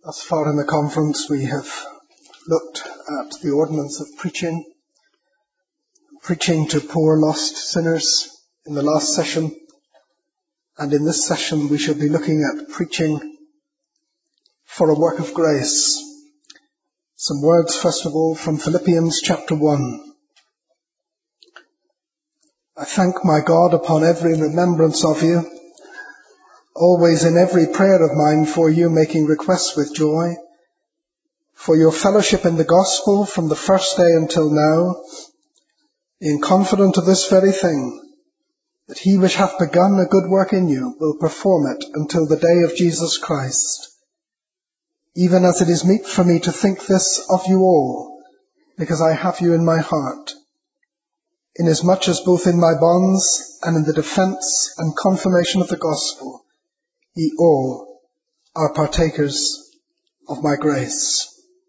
Thus far in the conference we have looked at the ordinance of preaching to poor lost sinners in the last session, and in this session we shall be looking at preaching for a work of grace. Some words first of all from Philippians chapter 1. I thank my God upon every remembrance of you, always in every prayer of mine for you, making requests with joy, for your fellowship in the gospel from the first day until now, being confident of this very thing, that he which hath begun a good work in you will perform it until the day of Jesus Christ. Even as it is meet for me to think this of you all, because I have you in my heart, inasmuch as both in my bonds and in the defence and confirmation of the gospel, ye all are partakers of my grace.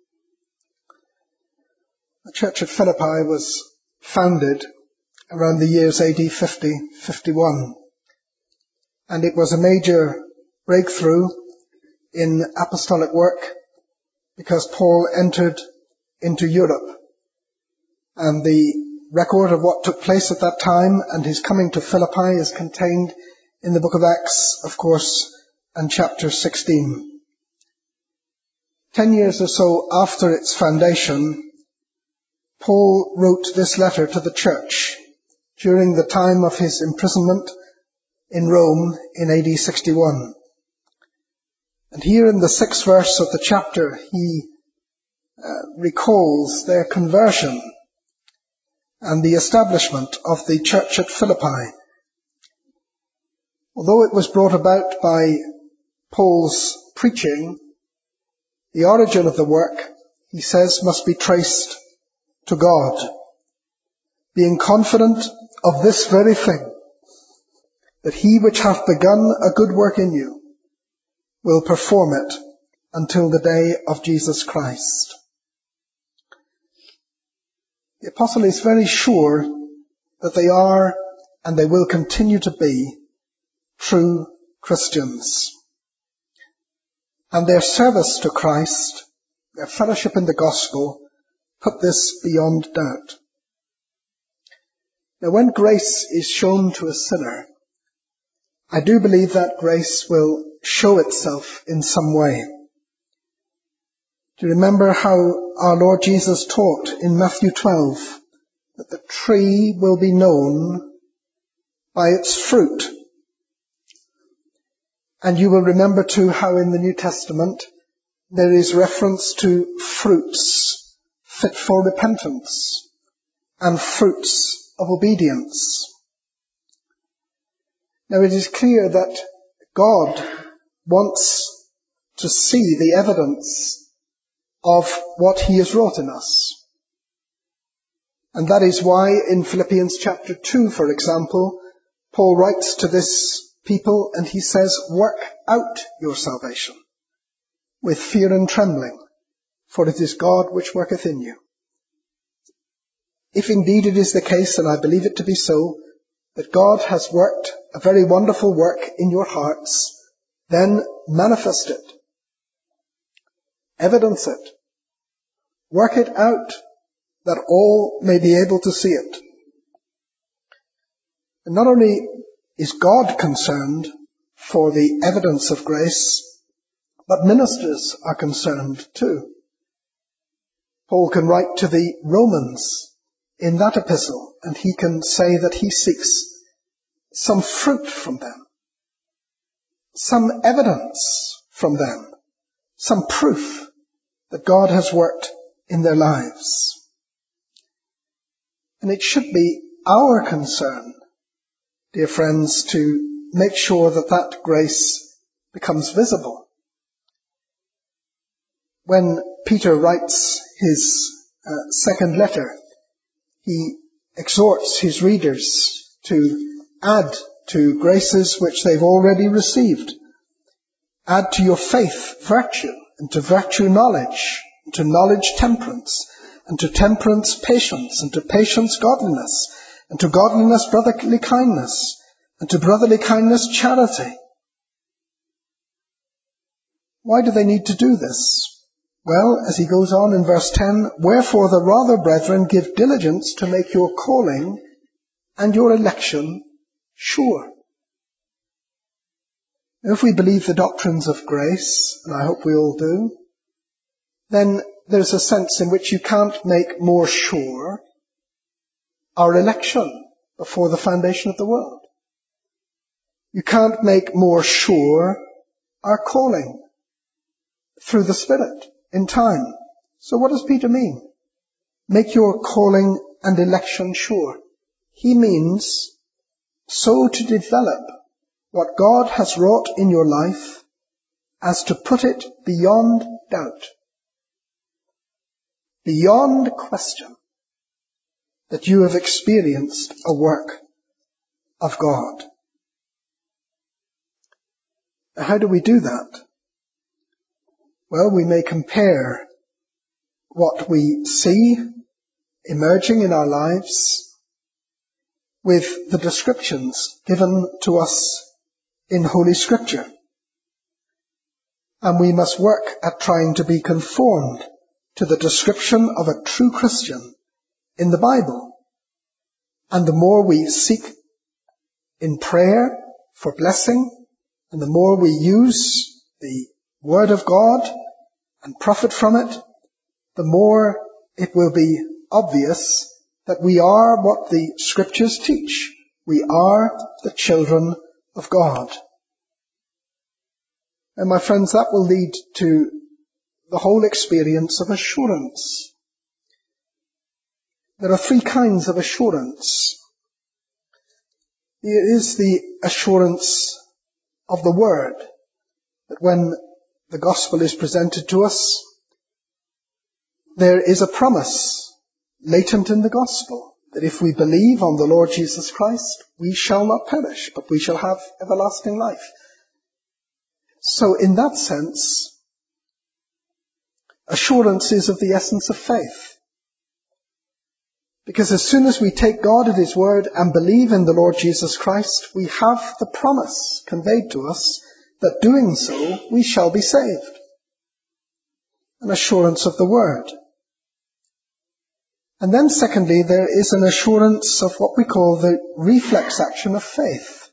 The church at Philippi was founded around the years AD 50-51, and it was a major breakthrough in apostolic work because Paul entered into Europe, and the record of what took place at that time and his coming to Philippi is contained in the book of Acts, of course, and chapter 16. 10 years or so after its foundation, Paul wrote this letter to the church during the time of his imprisonment in Rome in AD 61. And here in the 6th verse of the chapter, he recalls their conversion and the establishment of the church at Philippi. Although it was brought about by Paul's preaching, the origin of the work, he says, must be traced to God, being confident of this very thing, that he which hath begun a good work in you will perform it until the day of Jesus Christ. The apostle is very sure that they are and they will continue to be true Christians. And their service to Christ, their fellowship in the gospel, put this beyond doubt. Now, when grace is shown to a sinner, I do believe that grace will show itself in some way. Do you remember how our Lord Jesus taught in Matthew 12 that the tree will be known by its fruit? And you will remember too how in the New Testament there is reference to fruits fit for repentance and fruits of obedience. Now it is clear that God wants to see the evidence of what he has wrought in us. And that is why in Philippians chapter 2, for example, Paul writes to this people and he says, work out your salvation with fear and trembling, for it is God which worketh in you. If indeed it is the case, and I believe it to be so, that God has worked a very wonderful work in your hearts, then manifest it. Evidence it. Work it out that all may be able to see it. And not only is God concerned for the evidence of grace, but ministers are concerned too. Paul can write to the Romans in that epistle, and he can say that he seeks some fruit from them, some evidence from them, some proof that God has worked in their lives. And it should be our concern, dear friends, to make sure that that grace becomes visible. When Peter writes his second letter, he exhorts his readers to add to graces which they've already received. Add to your faith virtue, and to virtue knowledge, and to knowledge temperance, and to temperance patience, and to patience godliness, and to godliness brotherly kindness, and to brotherly kindness charity. Why do they need to do this? Well, as he goes on in verse 10, wherefore the rather, brethren, give diligence to make your calling and your election sure. If we believe the doctrines of grace, and I hope we all do, then there's a sense in which you can't make more sure our election before the foundation of the world. You can't make more sure our calling through the Spirit in time. So what does Peter mean? Make your calling and election sure. He means so to develop what God has wrought in your life as to put it beyond doubt, beyond question, that you have experienced a work of God. How do we do that? Well, we may compare what we see emerging in our lives with the descriptions given to us in Holy Scripture. And we must work at trying to be conformed to the description of a true Christian in the Bible. And the more we seek in prayer for blessing, and the more we use the Word of God and profit from it, the more it will be obvious that we are what the Scriptures teach. We are the children of God. And my friends, that will lead to the whole experience of assurance. There are three kinds of assurance. There is the assurance of the Word, that when the gospel is presented to us, there is a promise latent in the gospel that if we believe on the Lord Jesus Christ, we shall not perish, but we shall have everlasting life. So in that sense, assurance is of the essence of faith. Because as soon as we take God at His word and believe in the Lord Jesus Christ, we have the promise conveyed to us that doing so, we shall be saved. An assurance of the word. And then secondly, there is an assurance of what we call the reflex action of faith.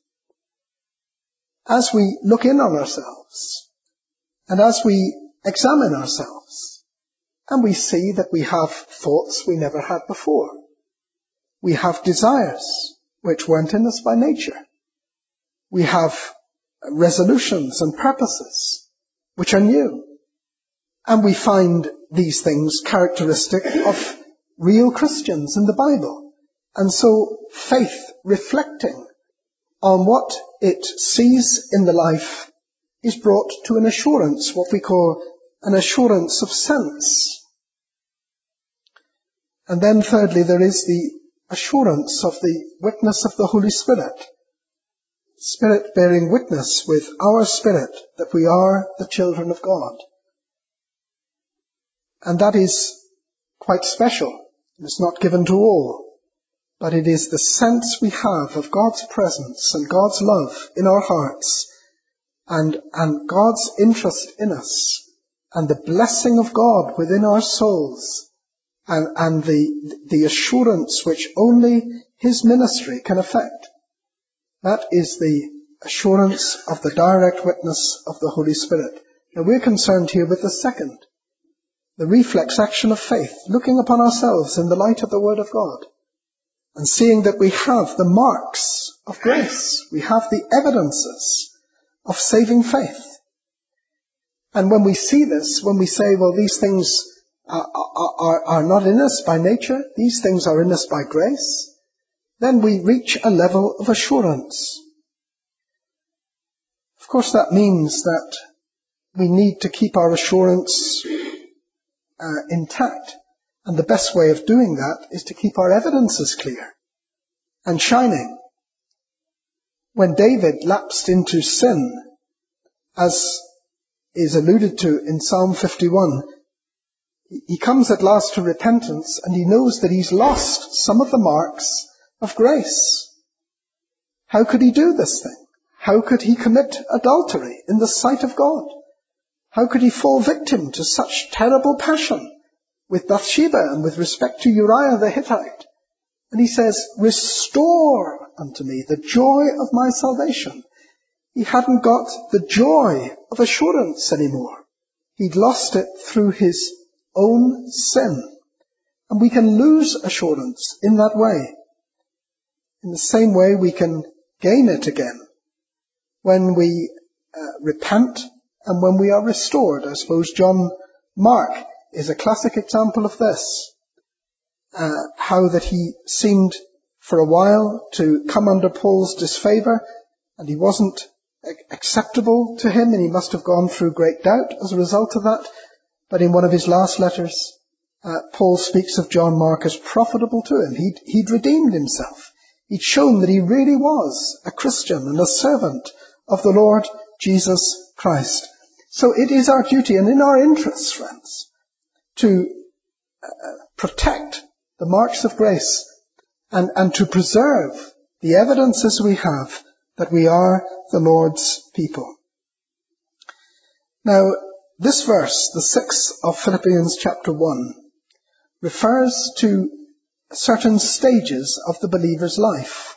As we look in on ourselves, and as we examine ourselves, and we see that we have thoughts we never had before. We have desires which weren't in us by nature. We have resolutions and purposes which are new. And we find these things characteristic of real Christians in the Bible. And so faith reflecting on what it sees in the life is brought to an assurance, what we call an assurance of sense. And then thirdly, there is the assurance of the witness of the Holy Spirit. Spirit bearing witness with our spirit that we are the children of God. And that is quite special. It's not given to all. But it is the sense we have of God's presence and God's love in our hearts and God's interest in us and the blessing of God within our souls and the assurance which only His ministry can effect. That is the assurance of the direct witness of the Holy Spirit. Now we're concerned here with the second, the reflex action of faith, looking upon ourselves in the light of the Word of God and seeing that we have the marks of grace. We have the evidences of saving faith. And when we see this, when we say, well, these things are not in us by nature, these things are in us by grace, then we reach a level of assurance. Of course, that means that we need to keep our assurance intact. And the best way of doing that is to keep our evidences clear and shining. When David lapsed into sin, as is alluded to in Psalm 51, he comes at last to repentance and he knows that he's lost some of the marks of grace. How could he do this thing? How could he commit adultery in the sight of God? How could he fall victim to such terrible passion with Bathsheba and with respect to Uriah the Hittite? And he says, restore unto me the joy of my salvation. He hadn't got the joy of assurance anymore. He'd lost it through his own sin. And we can lose assurance in that way. In the same way we can gain it again when we repent and when we are restored. I suppose John Mark is a classic example of this. How that he seemed for a while to come under Paul's disfavour, and he wasn't acceptable to him, and he must have gone through great doubt as a result of that. But in one of his last letters, Paul speaks of John Mark as profitable to him. He'd redeemed himself. He'd shown that he really was a Christian and a servant of the Lord Jesus Christ. So it is our duty and in our interests, friends, to protect the marks of grace and to preserve the evidences we have that we are the Lord's people. Now, this verse, the 6th of Philippians chapter 1, refers to certain stages of the believer's life,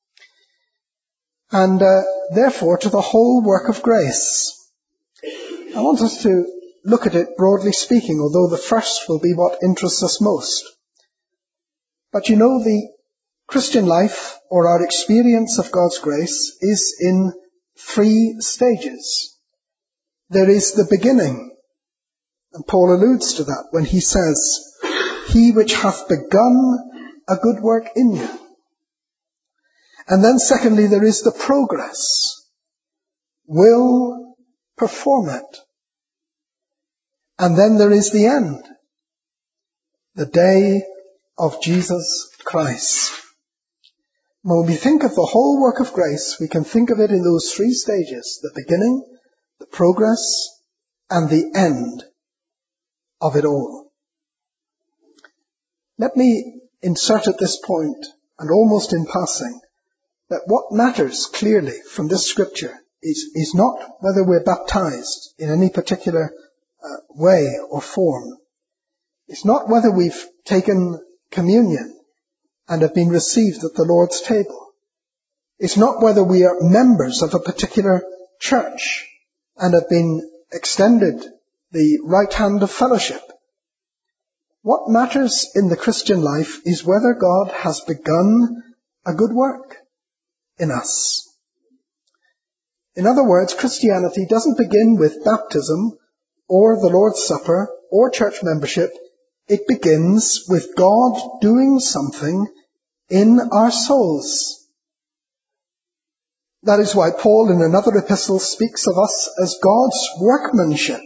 and therefore to the whole work of grace. I want us to look at it broadly speaking, although the first will be what interests us most. But you know, the Christian life, or our experience of God's grace, is in 3 stages. There is the beginning, and Paul alludes to that when he says, he which hath begun a good work in you. And then secondly, there is the progress, will perform it. And then there is the end, the day of Jesus Christ. When we think of the whole work of grace, we can think of it in those 3 stages, the beginning, the progress, and the end of it all. Let me insert at this point, and almost in passing, that what matters clearly from this scripture is not whether we're baptized in any particular way or form. It's not whether we've taken communion and have been received at the Lord's table. It's not whether we are members of a particular church and have been extended the right hand of fellowship. What matters in the Christian life is whether God has begun a good work in us. In other words, Christianity doesn't begin with baptism or the Lord's Supper or church membership. It begins with God doing something in our souls. That is why Paul in another epistle speaks of us as God's workmanship,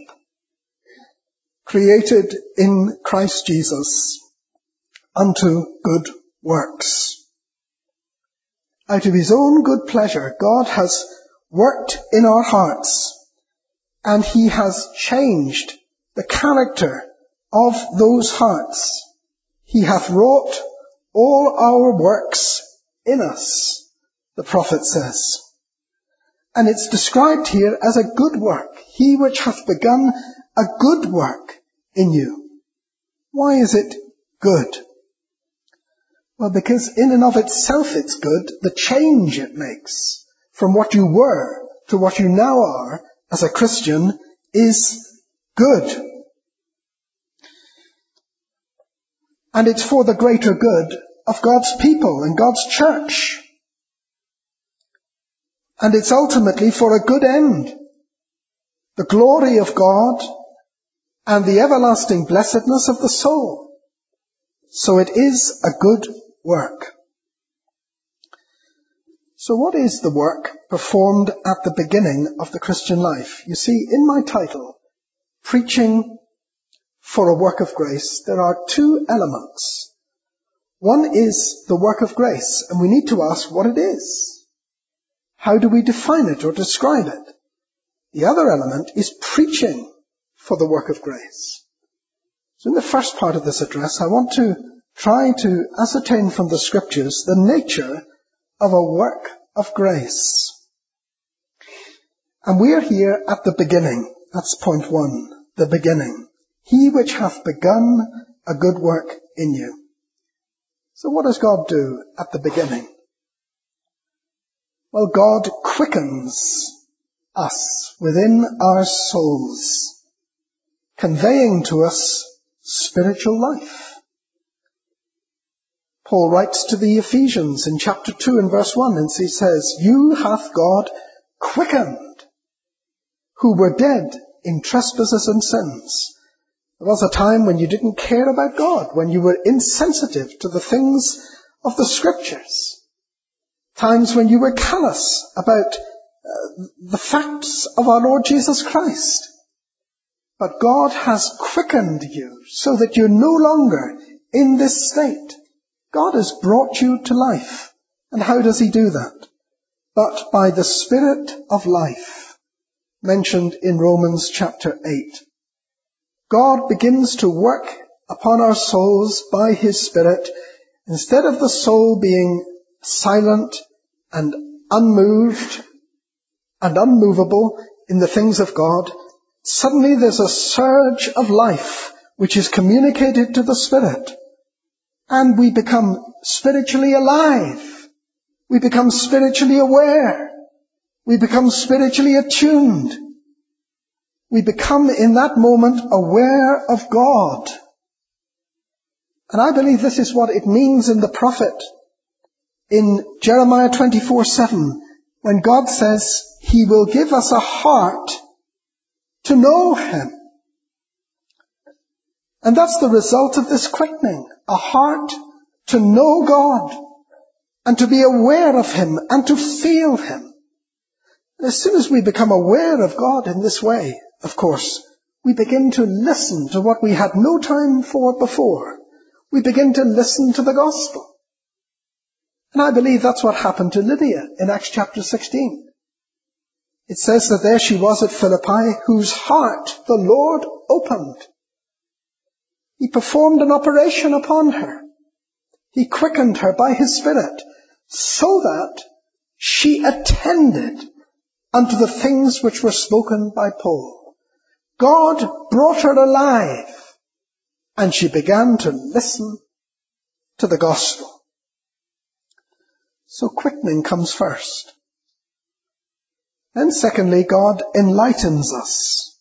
created in Christ Jesus unto good works. Out of his own good pleasure, God has worked in our hearts, and he has changed the character of those hearts. He hath wrought all our works in us, the prophet says. And it's described here as a good work. He which hath begun a good work in you. Why is it good? Well, because in and of itself it's good. The change it makes from what you were to what you now are as a Christian is good. And it's for the greater good of God's people and God's church. And it's ultimately for a good end. The glory of God and the everlasting blessedness of the soul. So it is a good work. So what is the work performed at the beginning of the Christian life? You see, in my title, Preaching for a Work of Grace, there are 2 elements. One is the work of grace, and we need to ask what it is. How do we define it or describe it? The other element is preaching for the work of grace. So in the first part of this address, I want to try to ascertain from the scriptures the nature of a work of grace. And we are here at the beginning. That's point one, the beginning. He which hath begun a good work in you. So what does God do at the beginning? Well, God quickens us within our souls, conveying to us spiritual life. Paul writes to the Ephesians in chapter 2 and verse 1, and he says, "You hath God quickened, who were dead in trespasses and sins." There was a time when you didn't care about God, when you were insensitive to the things of the Scriptures. Times when you were callous about the facts of our Lord Jesus Christ. But God has quickened you so that you're no longer in this state. God has brought you to life. And how does he do that? But by the Spirit of life, mentioned in Romans chapter 8. God begins to work upon our souls by his Spirit. Instead of the soul being silent and unmoved and unmovable in the things of God, suddenly there's a surge of life which is communicated to the Spirit. And we become spiritually alive. We become spiritually aware. We become spiritually attuned. We become in that moment aware of God. And I believe this is what it means in the prophet in Jeremiah 24:7, when God says he will give us a heart to know him. And that's the result of this quickening, a heart to know God and to be aware of him and to feel him. And as soon as we become aware of God in this way, of course, we begin to listen to what we had no time for before. We begin to listen to the gospel. And I believe that's what happened to Lydia in Acts chapter 16. It says that there she was at Philippi, whose heart the Lord opened. He performed an operation upon her. He quickened her by his Spirit, so that she attended unto the things which were spoken by Paul. God brought her alive, and she began to listen to the gospel. So quickening comes first. Then secondly, God enlightens us.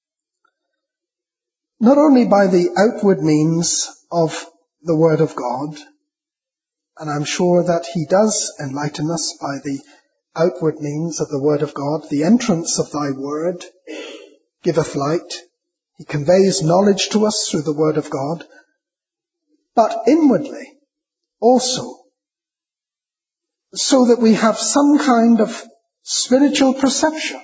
Not only by the outward means of the Word of God, and I'm sure that he does enlighten us by the outward means of the Word of God. The entrance of thy Word giveth light. He conveys knowledge to us through the Word of God. But inwardly also, so that we have some kind of spiritual perception.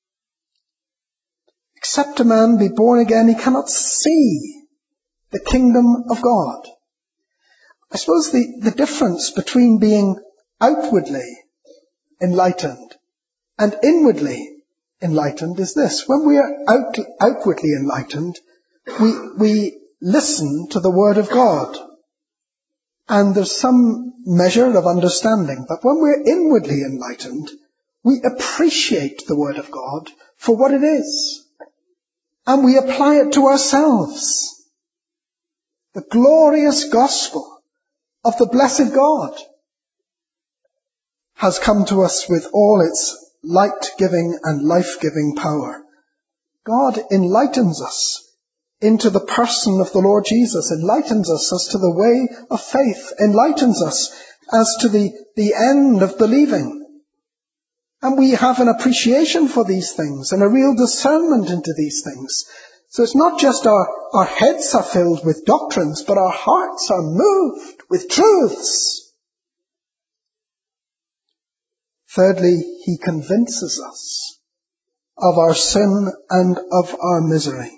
Except a man be born again, he cannot see the kingdom of God. I suppose the difference between being outwardly enlightened and inwardly enlightened is this. When we are outwardly enlightened, we listen to the Word of God. And there's some measure of understanding. But when we're inwardly enlightened, we appreciate the Word of God for what it is. And we apply it to ourselves. The glorious gospel of the blessed God has come to us with all its light-giving and life-giving power. God enlightens us into the person of the Lord Jesus, enlightens us as to the way of faith, enlightens us as to the end of believing. And we have an appreciation for these things and a real discernment into these things. So it's not just our heads are filled with doctrines, but our hearts are moved with truths. Thirdly, he convinces us of our sin and of our misery.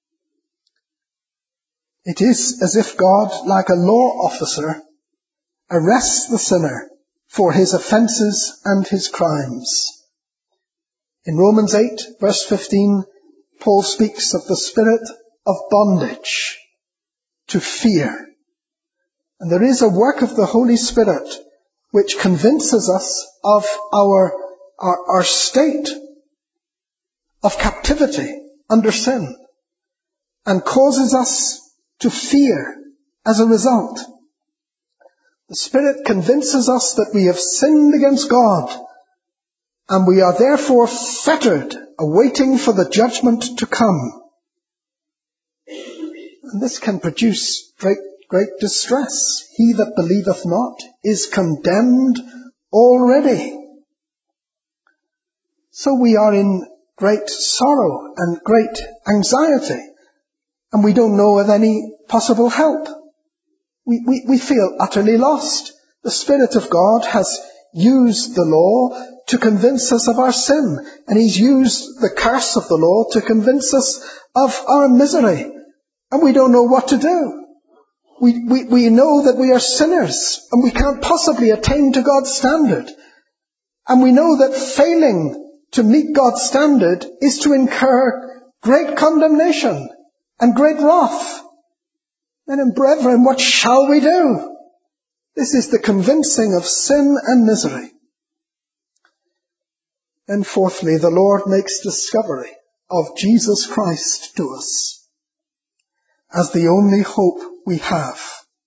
It is as if God, like a law officer, arrests the sinner for his offences and his crimes. In Romans 8, verse 15, Paul speaks of the spirit of bondage to fear. And there is a work of the Holy Spirit which convinces us of our state of captivity under sin and causes us to fear as a result. The Spirit convinces us that we have sinned against God, and we are therefore fettered, awaiting for the judgment to come. And this can produce great distress. He that believeth not is condemned already. So we are in great sorrow and great anxiety, and we don't know of any possible help. We feel utterly lost. The Spirit of God has used the law to convince us of our sin, and He's used the curse of the law to convince us of our misery, and we don't know what to do. We know that we are sinners, and we can't possibly attain to God's standard. And we know that failing to meet God's standard is to incur great condemnation and great wrath. Men and brethren, what shall we do? This is the convincing of sin and misery. And fourthly, the Lord makes discovery of Jesus Christ to us as the only hope we have.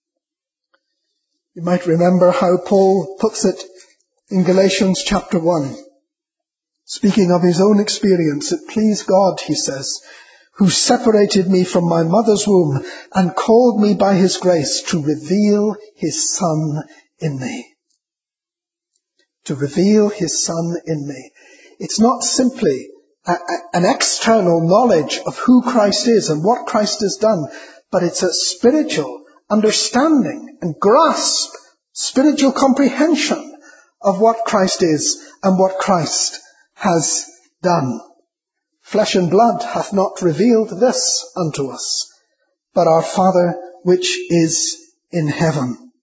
You might remember how Paul puts it in Galatians chapter 1. Speaking of his own experience, it pleased God, he says, who separated me from my mother's womb and called me by his grace to reveal his Son in me. To reveal his Son in me. It's not simply an external knowledge of who Christ is and what Christ has done, but it's a spiritual understanding and grasp, spiritual comprehension of what Christ is and what Christ has done. Flesh and blood hath not revealed this unto us, but our Father which is in heaven.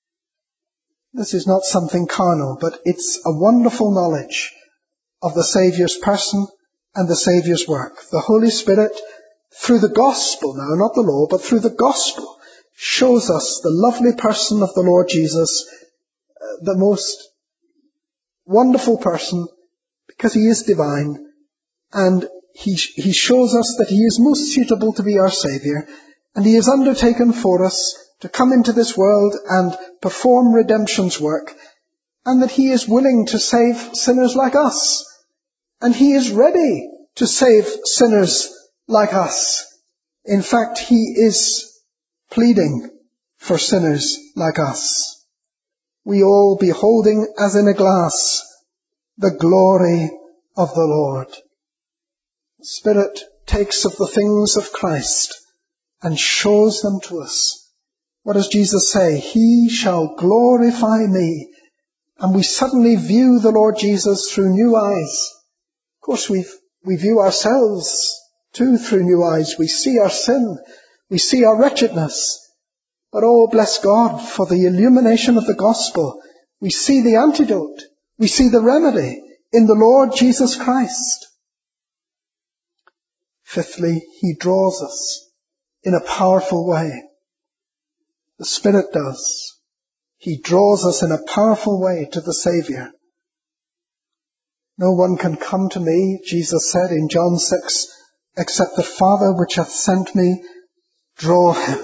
This is not something carnal, but it's a wonderful knowledge of the Saviour's person and the Saviour's work. The Holy Spirit, through the gospel now, not the law, but through the gospel, shows us the lovely person of the Lord Jesus, the most wonderful person, because he is divine, and he shows us that he is most suitable to be our Saviour, and he has undertaken for us to come into this world and perform redemption's work, and that he is willing to save sinners like us, and he is ready to save sinners like us. In fact, he is pleading for sinners like us. We all beholding as in a glass the glory of the Lord. The Spirit takes of the things of Christ and shows them to us. What does Jesus say? He shall glorify me. And we suddenly view the Lord Jesus through new eyes. Of course, we view ourselves too through new eyes. We see our sin. We see our wretchedness. But oh, bless God for the illumination of the gospel. We see the antidote. We see the remedy in the Lord Jesus Christ. Fifthly, he draws us in a powerful way. The Spirit does. He draws us in a powerful way to the Saviour. No one can come to me, Jesus said in John 6, except the Father which hath sent me draw him.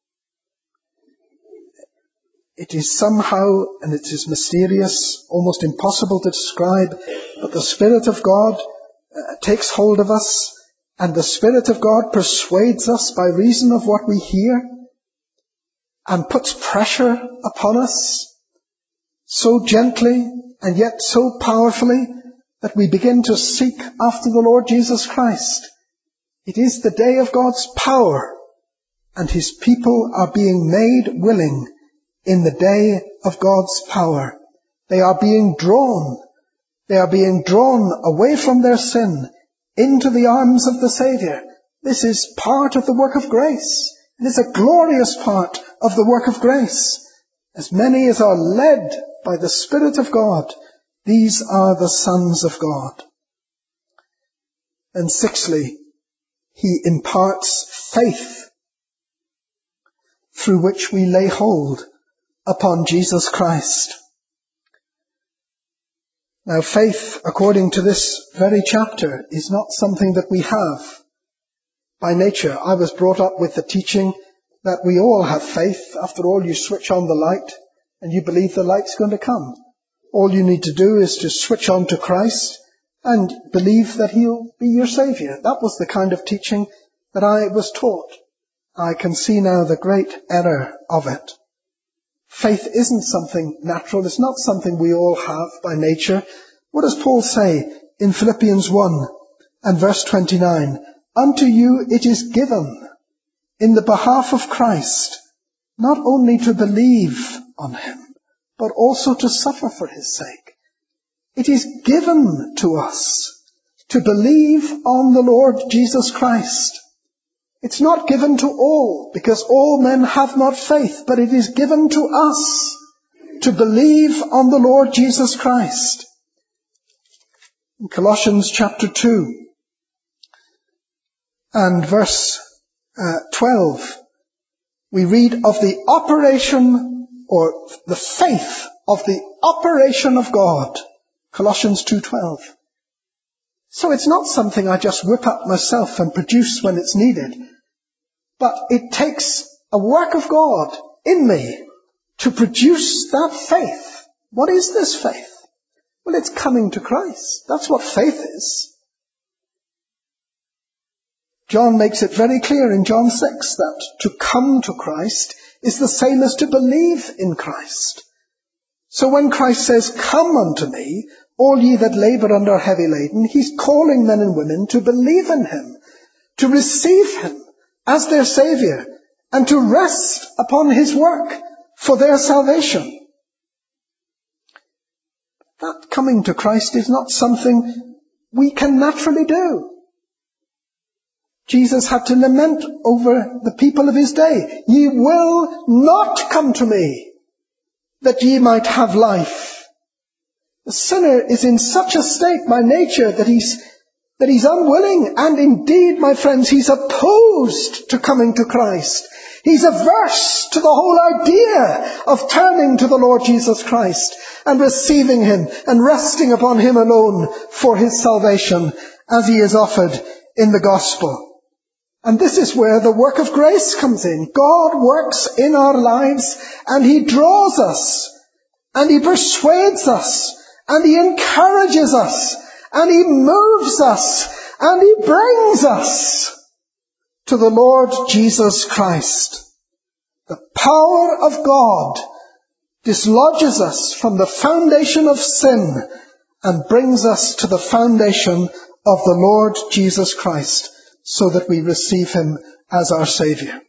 It is somehow, and it is mysterious, almost impossible to describe, but the Spirit of God takes hold of us, and the Spirit of God persuades us by reason of what we hear, and puts pressure upon us so gently and yet so powerfully that we begin to seek after the Lord Jesus Christ. It is the day of God's power, and his people are being made willing in the day of God's power. They are being drawn. They are being drawn away from their sin into the arms of the Saviour. This is part of the work of grace. It is a glorious part of the work of grace. As many as are led by the Spirit of God, these are the sons of God. And sixthly, he imparts faith through which we lay hold upon Jesus Christ. Now, faith, according to this very chapter, is not something that we have by nature. I was brought up with the teaching that we all have faith. After all, you switch on the light and you believe the light's going to come. All you need to do is to switch on to Christ and believe that he'll be your Saviour. That was the kind of teaching that I was taught. I can see now the great error of it. Faith isn't something natural. It's not something we all have by nature. What does Paul say in Philippians 1 and verse 29? Unto you it is given in the behalf of Christ, not only to believe on him, but also to suffer for his sake. It is given to us to believe on the Lord Jesus Christ. It's not given to all, because all men have not faith, but it is given to us to believe on the Lord Jesus Christ. In Colossians chapter 2 and verse 12, we read of the operation, or the faith of the operation of God. Colossians 2:12. So it's not something I just whip up myself and produce when it's needed, but it takes a work of God in me to produce that faith. What is this faith? Well, it's coming to Christ. That's what faith is. John makes it very clear in John 6 that to come to Christ is the same as to believe in Christ. So when Christ says, come unto me, all ye that labour and are heavy laden, he's calling men and women to believe in him, to receive him as their Saviour, and to rest upon his work for their salvation. That coming to Christ is not something we can naturally do. Jesus had to lament over the people of his day. Ye will not come to me, that ye might have life. The sinner is in such a state by nature that he's unwilling, and indeed, my friends, he's opposed to coming to Christ. He's averse to the whole idea of turning to the Lord Jesus Christ and receiving him and resting upon him alone for his salvation as he is offered in the gospel. And this is where the work of grace comes in. God works in our lives, and he draws us, and he persuades us, and he encourages us, and he moves us, and he brings us to the Lord Jesus Christ. The power of God dislodges us from the foundation of sin and brings us to the foundation of the Lord Jesus Christ, so that we receive him as our Saviour.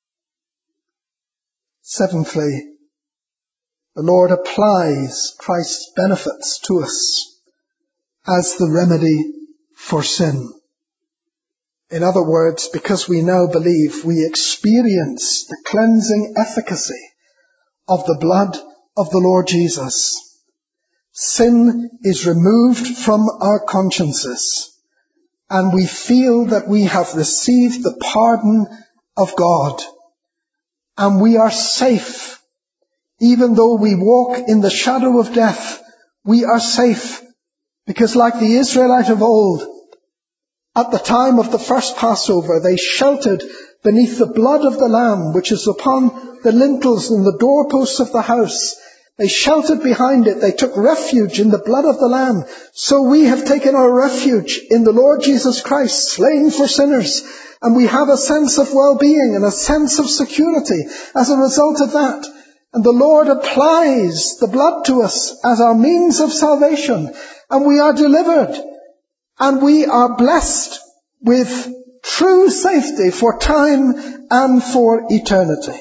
Seventhly, the Lord applies Christ's benefits to us as the remedy for sin. In other words, because we now believe, we experience the cleansing efficacy of the blood of the Lord Jesus. Sin is removed from our consciences, and we feel that we have received the pardon of God, and we are safe. Even though we walk in the shadow of death, we are safe, because like the Israelite of old, at the time of the first Passover, they sheltered beneath the blood of the Lamb, which is upon the lintels and the doorposts of the house. They sheltered behind it. They took refuge in the blood of the Lamb. So we have taken our refuge in the Lord Jesus Christ, slain for sinners. And we have a sense of well-being and a sense of security as a result of that. And the Lord applies the blood to us as our means of salvation. And we are delivered. And we are blessed with true safety for time and for eternity.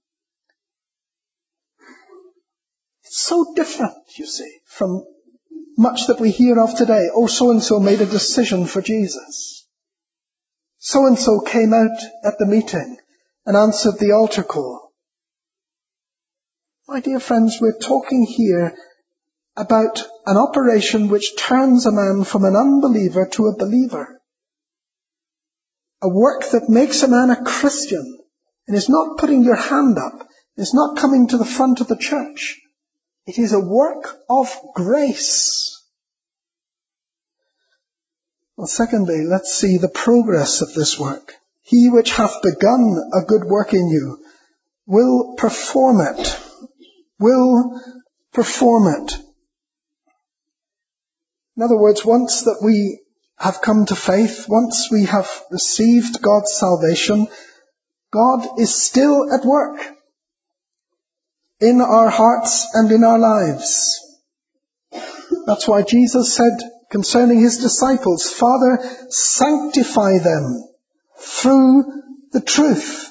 It's so different, you see, from much that we hear of today. Oh, so-and-so made a decision for Jesus. So-and-so came out at the meeting and answered the altar call. My dear friends, we're talking here about an operation which turns a man from an unbeliever to a believer. A work that makes a man a Christian. And is not putting your hand up. It's not coming to the front of the church. It is a work of grace. Well, secondly, let's see the progress of this work. He which hath begun a good work in you will perform it. Will perform it. In other words, once that we have come to faith, once we have received God's salvation, God is still at work in our hearts and in our lives. That's why Jesus said concerning his disciples, Father, sanctify them through the truth.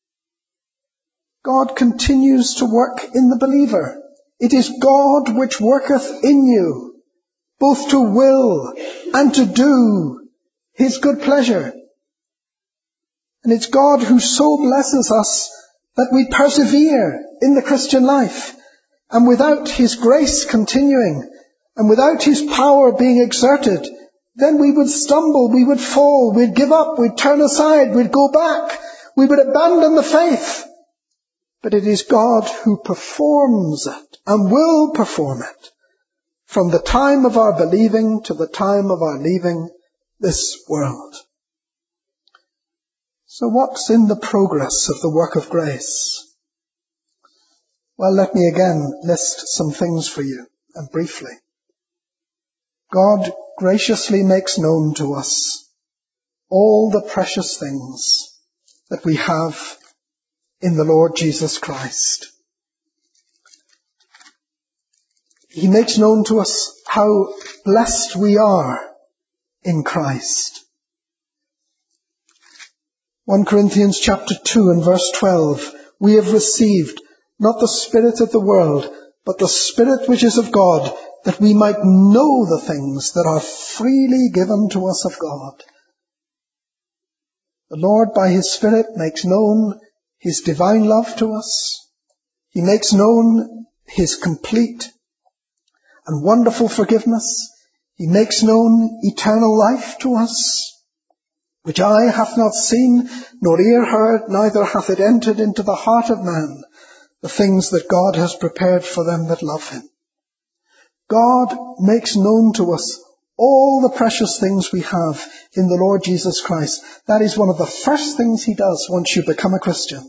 God continues to work in the believer. It is God which worketh in you, both to will and to do his good pleasure. And it's God who so blesses us that we persevere in the Christian life. And without his grace continuing, and without his power being exerted, then we would stumble, we would fall, we'd give up, we'd turn aside, we'd go back, we would abandon the faith. But it is God who performs it and will perform it from the time of our believing to the time of our leaving this world. So what's in the progress of the work of grace? Well, let me again list some things for you, and briefly. God graciously makes known to us all the precious things that we have in the Lord Jesus Christ. He makes known to us how blessed we are in Christ. 1 Corinthians chapter 2 and verse 12, we have received not the spirit of the world, but the Spirit which is of God, that we might know the things that are freely given to us of God. The Lord by his Spirit makes known his divine love to us. He makes known his complete and wonderful forgiveness. He makes known eternal life to us, which eye hath not seen, nor ear heard, neither hath it entered into the heart of man, the things that God has prepared for them that love him. God makes known to us all the precious things we have in the Lord Jesus Christ. That is one of the first things he does once you become a Christian.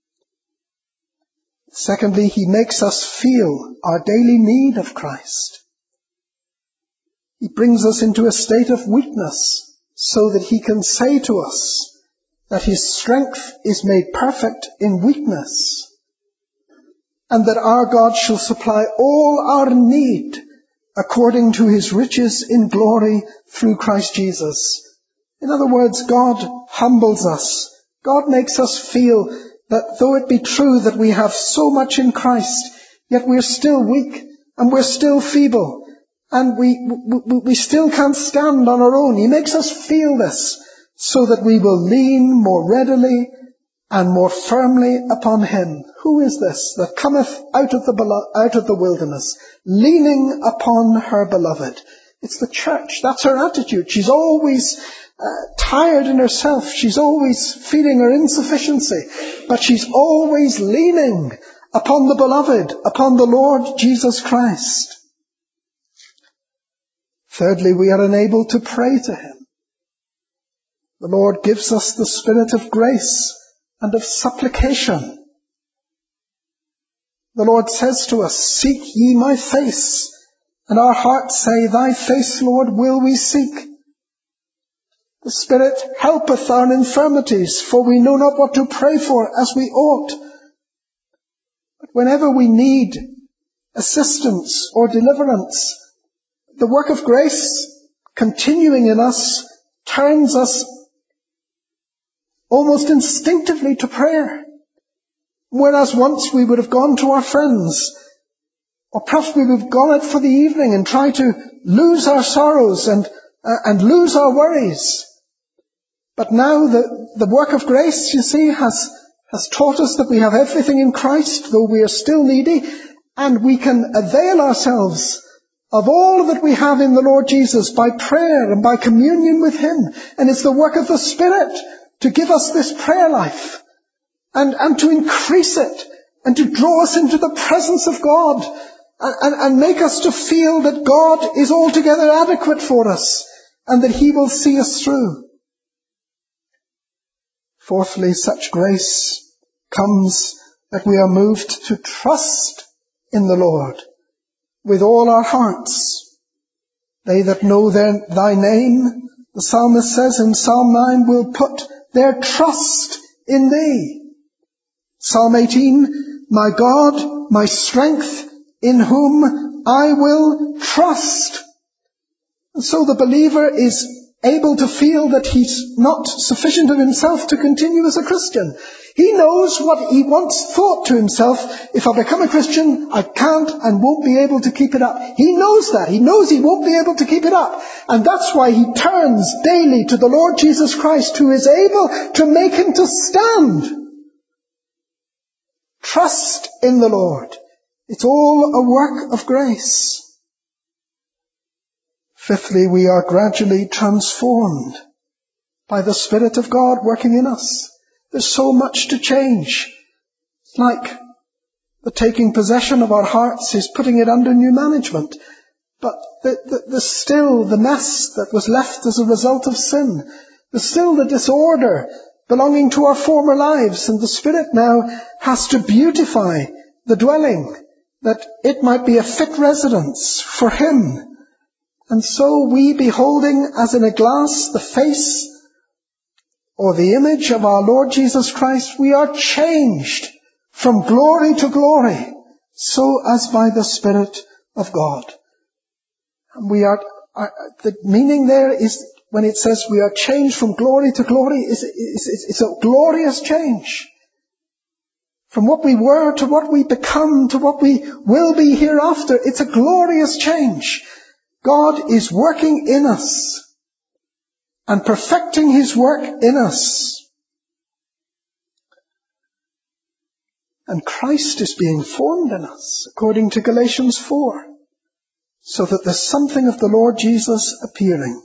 Secondly, he makes us feel our daily need of Christ. He brings us into a state of weakness so that he can say to us that his strength is made perfect in weakness, and that our God shall supply all our need according to his riches in glory through Christ Jesus. In other words, God humbles us. God makes us feel that though it be true that we have so much in Christ, yet we're still weak and we're still feeble and we still can't stand on our own. He makes us feel this so that we will lean more readily and more firmly upon him. Who is this that cometh out of the wilderness, leaning upon her beloved? It's the church. That's her attitude. She's always tired in herself. She's always feeling her insufficiency. But she's always leaning upon the beloved, upon the Lord Jesus Christ. Thirdly, we are enabled to pray to him. The Lord gives us the spirit of grace and of supplication. The Lord says to us, seek ye my face. And our hearts say, thy face, Lord, will we seek. The Spirit helpeth our infirmities, for we know not what to pray for as we ought. But whenever we need assistance or deliverance, the work of grace continuing in us turns us almost instinctively to prayer. Whereas once we would have gone to our friends, or perhaps we would have gone out for the evening and tried to lose our sorrows and lose our worries. But now the work of grace, you see, has taught us that we have everything in Christ, though we are still needy, and we can avail ourselves of all that we have in the Lord Jesus by prayer and by communion with him. And it's the work of the Spirit to give us this prayer life and to increase it and to draw us into the presence of God and make us to feel that God is altogether adequate for us and that he will see us through. Fourthly, such grace comes that we are moved to trust in the Lord with all our hearts. They that know thy name, the psalmist says in Psalm 9, will put their trust in thee. Psalm 18, my God, my strength, in whom I will trust. And so the believer is able to feel that he's not sufficient of himself to continue as a Christian. He knows what he once thought to himself: if I become a Christian, I can't and won't be able to keep it up. He knows that. He knows he won't be able to keep it up. And that's why he turns daily to the Lord Jesus Christ, who is able to make him to stand. Trust in the Lord. It's all a work of grace. Fifthly, we are gradually transformed by the Spirit of God working in us. There's so much to change. It's like the taking possession of our hearts is putting it under new management. But there's still the mess that was left as a result of sin. There's still the disorder belonging to our former lives. And the Spirit now has to beautify the dwelling, that it might be a fit residence for Him. And so we, beholding as in a glass the face or the image of our Lord Jesus Christ, we are changed from glory to glory, so as by the Spirit of God. And the meaning there is, when it says we are changed from glory to glory, it's a glorious change. From what we were to what we become to what we will be hereafter. It's a glorious change. God is working in us and perfecting His work in us. And Christ is being formed in us, according to Galatians 4, so that there's something of the Lord Jesus appearing.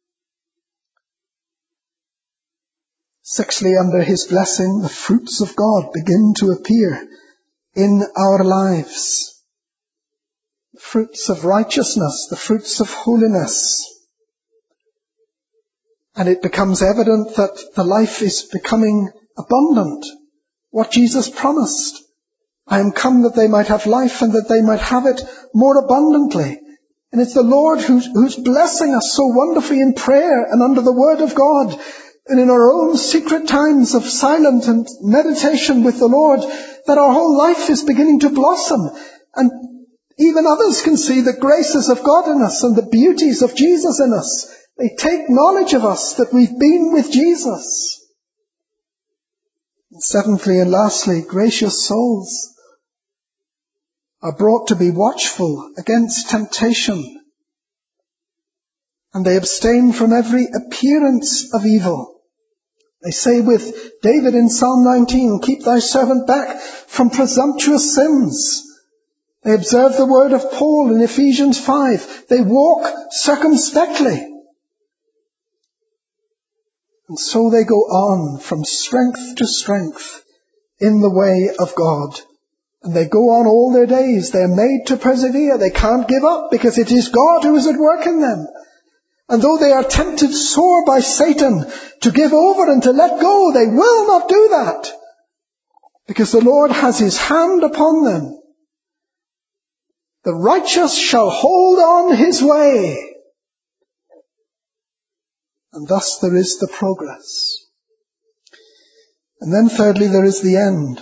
Sixthly, under His blessing, the fruits of God begin to appear in our lives. The fruits of righteousness, the fruits of holiness. And it becomes evident that the life is becoming abundant. What Jesus promised. I am come that they might have life and that they might have it more abundantly. And it's the Lord who's blessing us so wonderfully in prayer and under the Word of God. And in our own secret times of silent and meditation with the Lord, that our whole life is beginning to blossom. And even others can see the graces of God in us and the beauties of Jesus in us. They take knowledge of us that we've been with Jesus. And seventhly and lastly, gracious souls are brought to be watchful against temptation. And they abstain from every appearance of evil. They say with David in Psalm 19, keep thy servant back from presumptuous sins. They observe the word of Paul in Ephesians 5. They walk circumspectly. And so they go on from strength to strength in the way of God. And they go on all their days. They're made to persevere. They can't give up because it is God who is at work in them. And though they are tempted sore by Satan to give over and to let go, they will not do that. Because the Lord has His hand upon them. The righteous shall hold on His way. And thus there is the progress. And then thirdly, there is the end.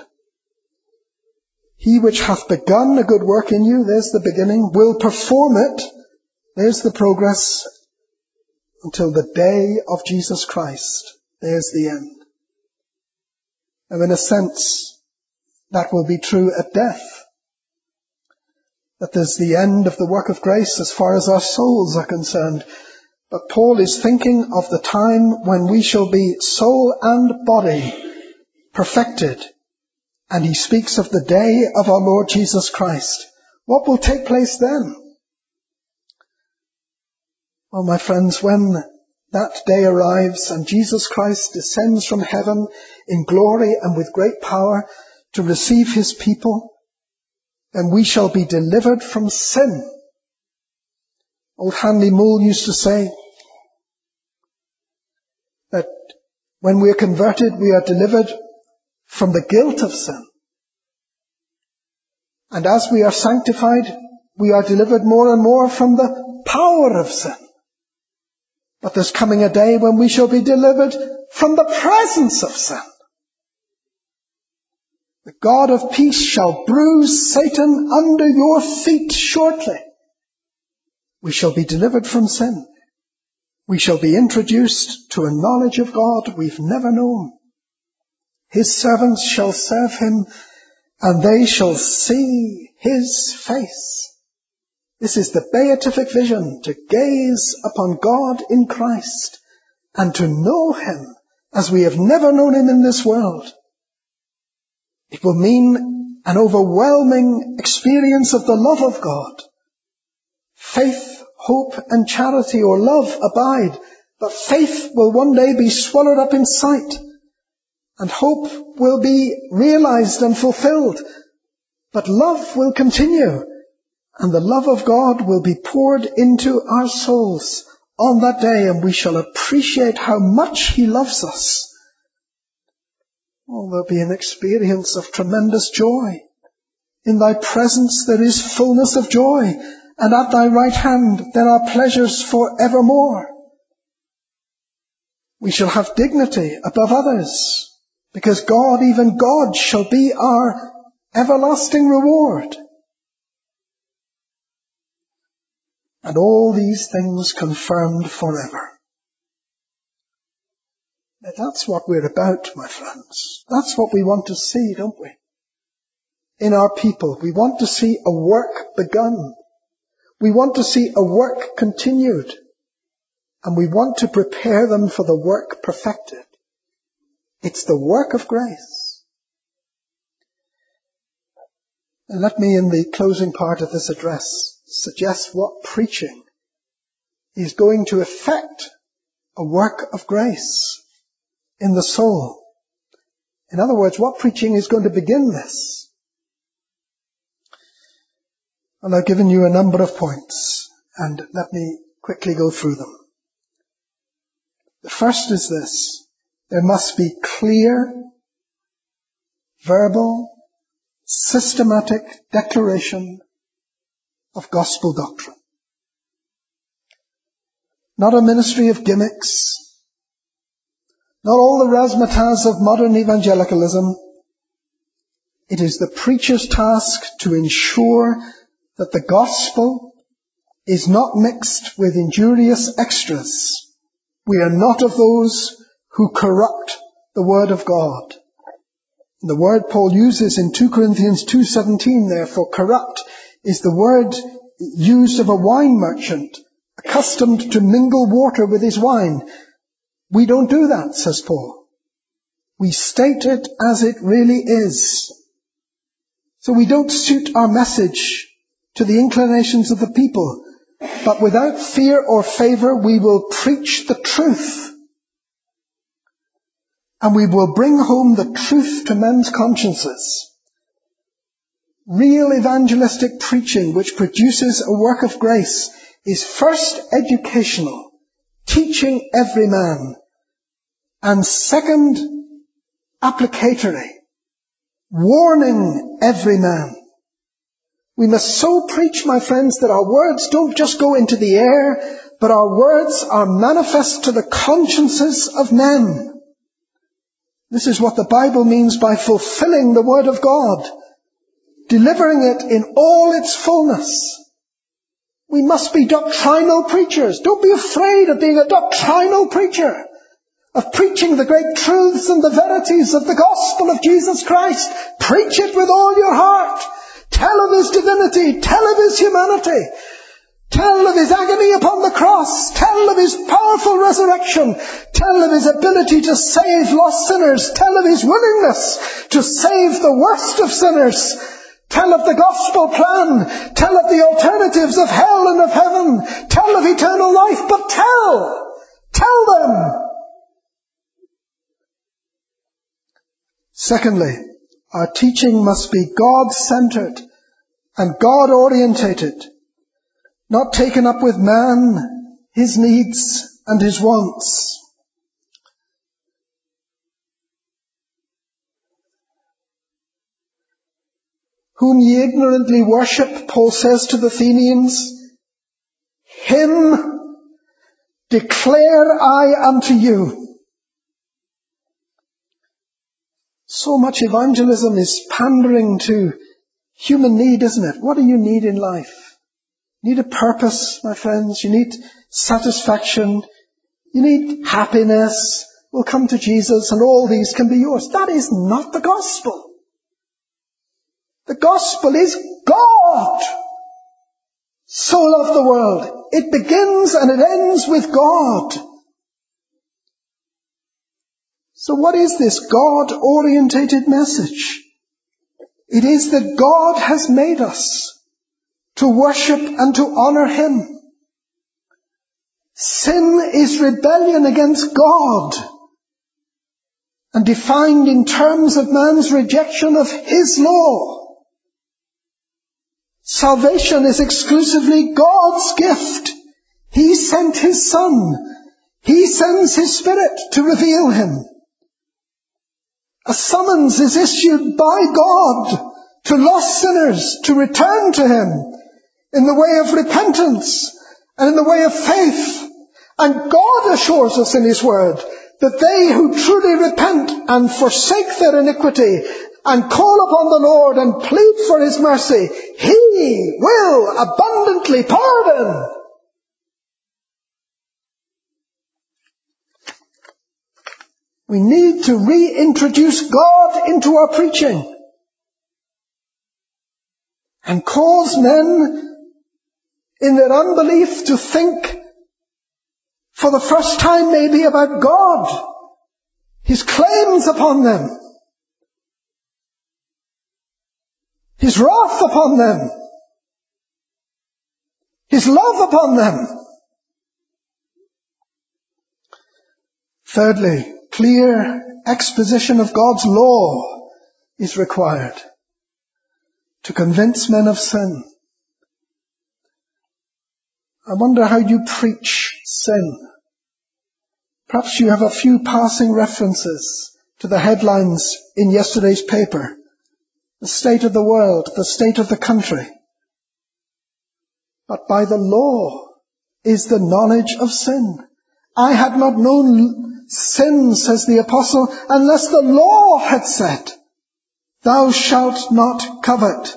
He which hath begun a good work in you, there's the beginning, will perform it, there's the progress, until the day of Jesus Christ. There's the end. Now in a sense, that will be true at death. That there's the end of the work of grace as far as our souls are concerned. But Paul is thinking of the time when we shall be soul and body perfected. And he speaks of the day of our Lord Jesus Christ. What will take place then? Well, my friends, when that day arrives and Jesus Christ descends from heaven in glory and with great power to receive His people, then we shall be delivered from sin. Old Hanley Moule used to say that When we are converted, we are delivered from the guilt of sin. And as we are sanctified, we are delivered more and more from the power of sin. But there's coming a day when we shall be delivered from the presence of sin. The God of peace shall bruise Satan under your feet shortly. We shall be delivered from sin. We shall be introduced to a knowledge of God we've never known. His servants shall serve him, and they shall see his face. This is the beatific vision, to gaze upon God in Christ and to know him as we have never known him in this world. It will mean an overwhelming experience of the love of God. Faith, hope, and charity or love abide, but faith will one day be swallowed up in sight, and hope will be realized and fulfilled, but love will continue. And the love of God will be poured into our souls on that day, and we shall appreciate how much he loves us. Oh, there'll be an experience of tremendous joy. In thy presence there is fullness of joy, and at thy right hand there are pleasures for evermore. We shall have dignity above others, because God, even God, shall be our everlasting reward. And all these things confirmed forever. Now that's what we're about, my friends. That's what we want to see, don't we? In our people, we want to see a work begun. We want to see a work continued. And we want to prepare them for the work perfected. It's the work of grace. And let me, in the closing part of this address, suggest what preaching is going to effect a work of grace in the soul. In other words, what preaching is going to begin this? And I've given you a number of points, and let me quickly go through them. The first is this: there must be clear, verbal, systematic declaration of gospel doctrine. Not a ministry of gimmicks, not all the razzmatazz of modern evangelicalism. It is the preacher's task to ensure that the gospel is not mixed with injurious extras. We are not of those who corrupt the word of God. The word Paul uses in 2 Corinthians 2:17 there for corrupt is the word used of a wine merchant accustomed to mingle water with his wine. We don't do that, says Paul. We state it as it really is. So we don't suit our message to the inclinations of the people, but without fear or favor we will preach the truth. And we will bring home the truth to men's consciences. Real evangelistic preaching which produces a work of grace is first educational, teaching every man, and second applicatory, warning every man. We must so preach, my friends, that our words don't just go into the air, but our words are manifest to the consciences of men. This is what the Bible means by fulfilling the word of God, delivering it in all its fullness. We must be doctrinal preachers. Don't be afraid of being a doctrinal preacher, of preaching the great truths and the verities of the gospel of Jesus Christ. Preach it with all your heart. Tell of his divinity. Tell of his humanity. Tell of his agony upon the cross. Tell of his powerful resurrection. Tell of his ability to save lost sinners. Tell of his willingness to save the worst of sinners. Tell of the gospel plan. Tell of the alternatives of hell and of heaven. Tell of eternal life. But tell them. Secondly, our teaching must be God-centered and God-orientated, not taken up with man, his needs, and his wants. whom ye ignorantly worship, Paul says to the Athenians, him declare I unto you. So much evangelism is pandering to human need, isn't it? What do you need in life? You need a purpose, my friends. You need satisfaction. You need happiness. We'll come to Jesus and all these can be yours. That is not the gospel. The gospel is God so loved the world. It begins and it ends with God. So what is this God-orientated message? It is that God has made us to worship and to honor Him. Sin is rebellion against God and defined in terms of man's rejection of His law. Salvation is exclusively God's gift. He sent His Son. He sends His Spirit to reveal Him. A summons is issued by God to lost sinners to return to Him in the way of repentance and in the way of faith. And God assures us in His Word that they who truly repent and forsake their iniquity and call upon the Lord and plead for His mercy, He will abundantly pardon. We need to reintroduce God into our preaching and cause men in their unbelief to think for the first time maybe about God, His claims upon them, His wrath upon them, His love upon them. Thirdly, clear exposition of God's law is required to convince men of sin. I wonder how you preach sin. Perhaps you have a few passing references to the headlines in yesterday's paper. The state of the world, the state of the country. But by the law is the knowledge of sin. I had not known sin, says the apostle, unless the law had said, thou shalt not covet.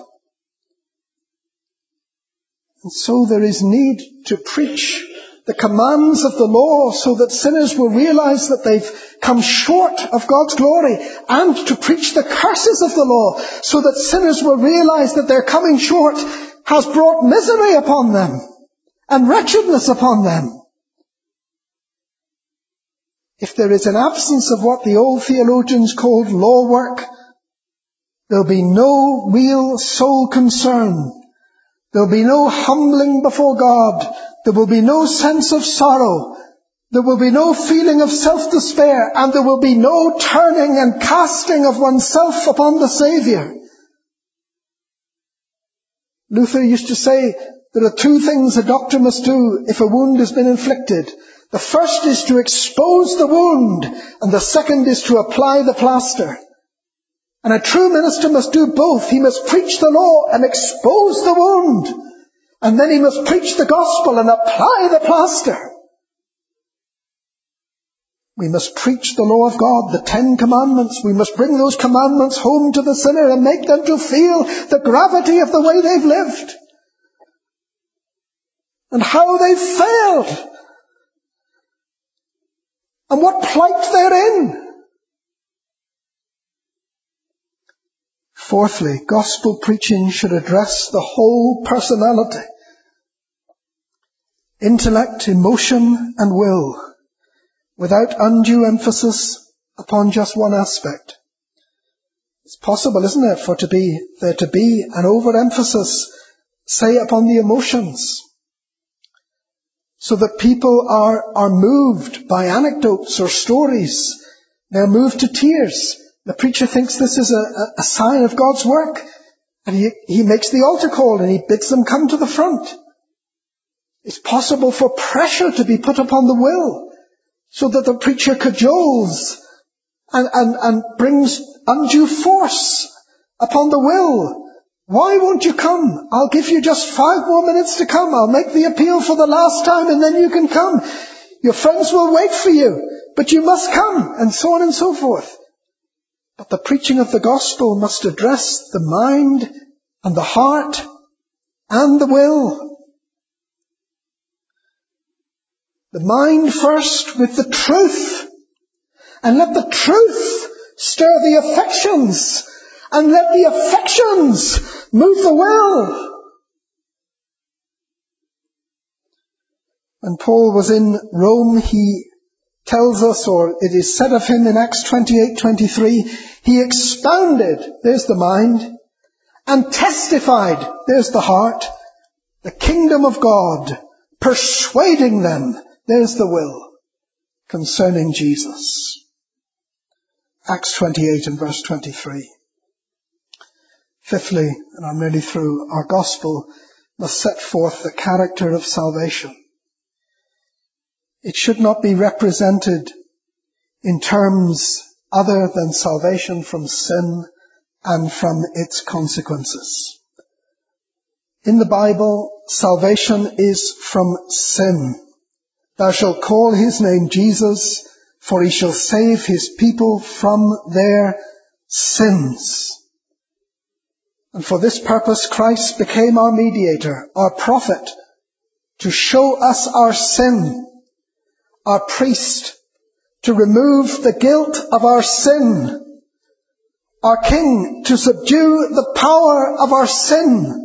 And so there is need to preach the commands of the law so that sinners will realize that they've come short of God's glory, and to preach the curses of the law so that sinners will realize that their coming short has brought misery upon them and wretchedness upon them. If there is an absence of what the old theologians called law work, there'll be no real soul concern. There'll be no humbling before God. There will be no sense of sorrow. There will be no feeling of self-despair. And there will be no turning and casting of oneself upon the Saviour. Luther used to say, there are two things a doctor must do if a wound has been inflicted. The first is to expose the wound, and the second is to apply the plaster. And a true minister must do both. He must preach the law and expose the wound. And then he must preach the gospel and apply the plaster. We must preach the law of God, the 10 commandments. We must bring those commandments home to the sinner and make them to feel the gravity of the way they've lived. And how they've failed. And what plight they're in. Fourthly, gospel preaching should address the whole personality. Intellect, emotion, and will, without undue emphasis upon just one aspect. It's possible, isn't it, for there to be an overemphasis, say, upon the emotions, so that people are moved by anecdotes or stories. They're moved to tears. The preacher thinks this is a sign of God's work, and he makes the altar call and he bids them come to the front. It's possible for pressure to be put upon the will, so that the preacher cajoles and brings undue force upon the will Why won't you come? I'll give you just 5 more minutes to come. I'll make the appeal for the last time and then you can come. Your friends will wait for you, but you must come, and so on and so forth. But the preaching of the gospel must address the mind and the heart and the will. The mind first with the truth, and let the truth stir the affections, and let the affections move the will. When Paul was in Rome, he tells us, or it is said of him in Acts 28:23, he expounded, there's the mind, and testified, there's the heart, the kingdom of God, persuading them, there's the will, concerning Jesus. Acts 28 and verse 23. Fifthly, and I'm nearly through, our gospel must set forth the character of salvation. It should not be represented in terms other than salvation from sin and from its consequences. In the Bible, salvation is from sin. Thou shalt call his name Jesus, for he shall save his people from their sins. And for this purpose Christ became our mediator, our prophet, to show us our sin, our priest, to remove the guilt of our sin, our king, to subdue the power of our sin.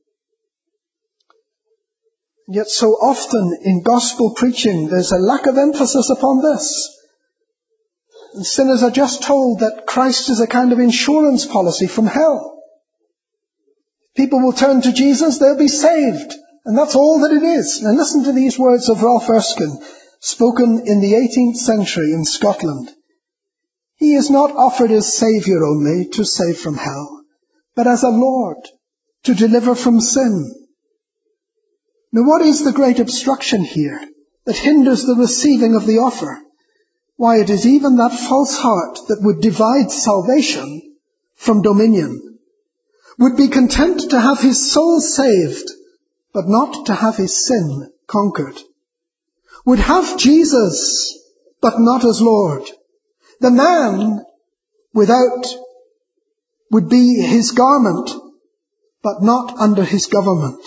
Yet so often in gospel preaching there's a lack of emphasis upon this. And sinners are just told that Christ is a kind of insurance policy from hell. People will turn to Jesus, they'll be saved. And that's all that it is. Now listen to these words of Rolf Erskine, spoken in the 18th century in Scotland. He is not offered as Saviour only to save from hell, but as a Lord to deliver from sin. Now what is the great obstruction here that hinders the receiving of the offer? Why, it is even that false heart that would divide salvation from dominion, would be content to have his soul saved, but not to have his sin conquered, would have Jesus, but not as Lord. The man without would be his garment, but not under his government.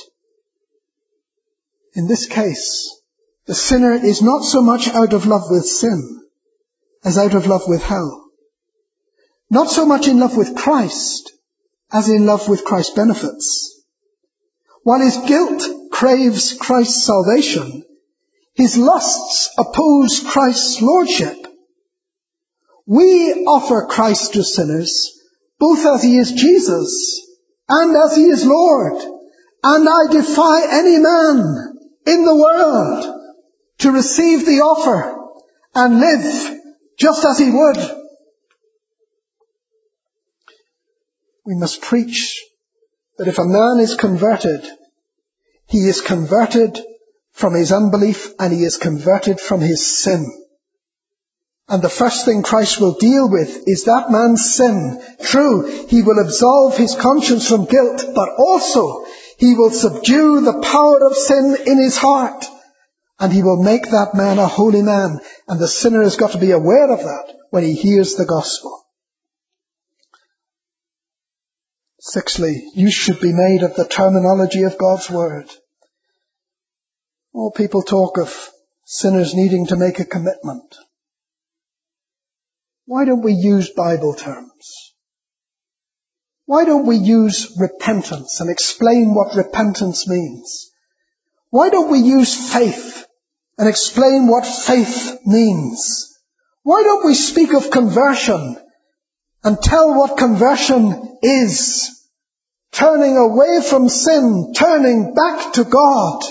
In this case, the sinner is not so much out of love with sin as out of love with hell. Not so much in love with Christ as in love with Christ's benefits. While his guilt craves Christ's salvation, his lusts oppose Christ's lordship. We offer Christ to sinners, both as he is Jesus and as he is Lord. And I defy any man in the world to receive the offer and live just as he would. We must preach that if a man is converted, he is converted from his unbelief and he is converted from his sin. And the first thing Christ will deal with is that man's sin. True, he will absolve his conscience from guilt, but also he will subdue the power of sin in his heart. And he will make that man a holy man. And the sinner has got to be aware of that when he hears the gospel. Sixthly, use should be made of the terminology of God's word. All people talk of sinners needing to make a commitment. Why don't we use Bible terms? Why don't we use repentance and explain what repentance means? Why don't we use faith and explain what faith means? Why don't we speak of conversion and tell what conversion is? Turning away from sin, turning back to God.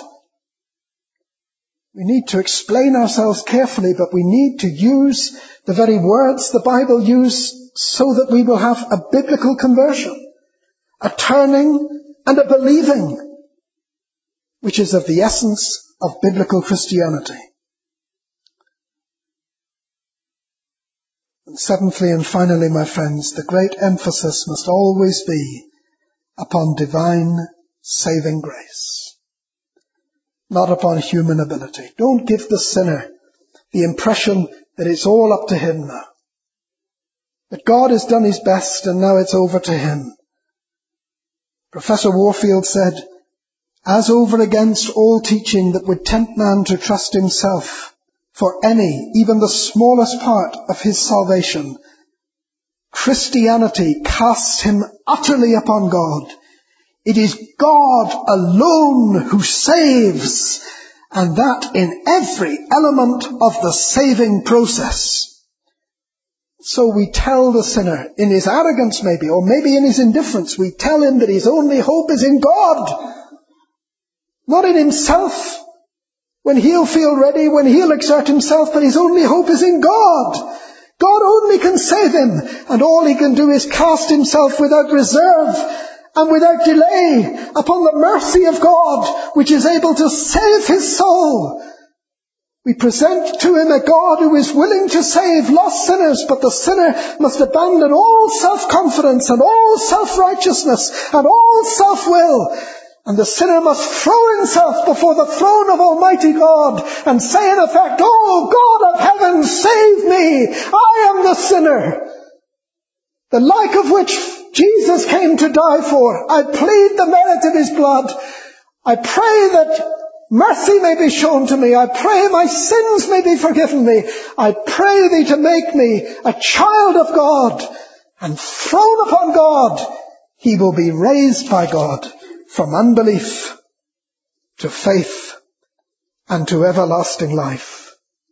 We need to explain ourselves carefully, but we need to use the very words the Bible uses so that we will have a biblical conversion, a turning and a believing, which is of the essence of biblical Christianity. And seventhly and finally, my friends, the great emphasis must always be upon divine saving grace, not upon human ability. Don't give the sinner the impression that it's all up to him now, that God has done his best and now it's over to him. Professor Warfield said, as over against all teaching that would tempt man to trust himself for any, even the smallest part of his salvation, Christianity casts him utterly upon God. It is God alone who saves, and that in every element of the saving process. So we tell the sinner, in his arrogance maybe, or maybe in his indifference, we tell him that his only hope is in God, not in himself, when he'll feel ready, when he'll exert himself, but his only hope is in God. God only can save him, and all he can do is cast himself without reserve and without delay upon the mercy of God, which is able to save his soul. We present to him a God who is willing to save lost sinners, but the sinner must abandon all self-confidence and all self-righteousness and all self-will. And the sinner must throw himself before the throne of Almighty God and say in effect, "Oh God of heaven, save me! I am the sinner, the like of which Jesus came to die for. I plead the merit of his blood. I pray that mercy may be shown to me. I pray my sins may be forgiven me. I pray thee to make me a child of God." And thrown upon God, he will be raised by God from unbelief to faith and to everlasting life.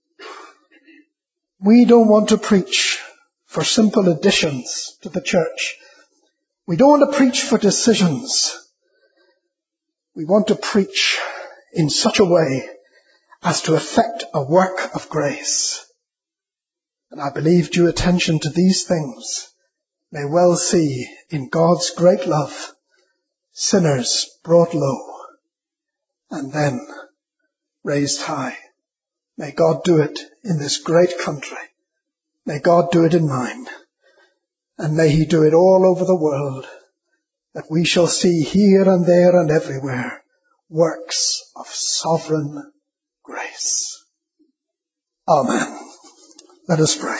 We don't want to preach for simple additions to the church. We don't want to preach for decisions. We want to preach in such a way as to effect a work of grace. And I believe due attention to these things may well see in God's great love sinners brought low and then raised high. May God do it in this great country. May God do it in mine. And may he do it all over the world, that we shall see here and there and everywhere works of sovereign grace. Amen. Let us pray.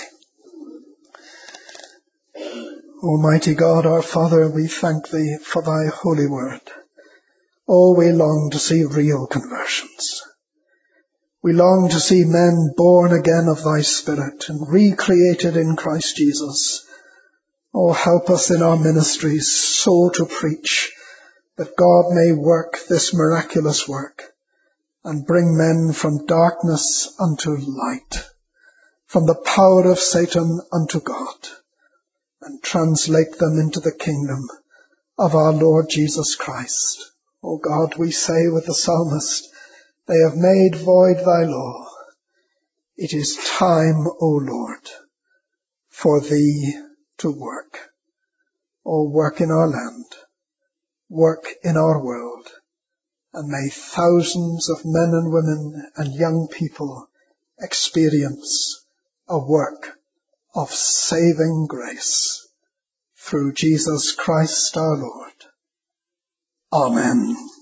Almighty God, our Father, we thank thee for thy holy word. Oh, we long to see real conversions. We long to see men born again of thy Spirit and recreated in Christ Jesus. Oh, help us in our ministries so to preach that God may work this miraculous work and bring men from darkness unto light, from the power of Satan unto God, and translate them into the kingdom of our Lord Jesus Christ. O God, we say with the psalmist, they have made void thy law. It is time, O Lord, for thee to work. O work in our land, work in our world, and may thousands of men and women and young people experience a work of saving grace through Jesus Christ our Lord. Amen.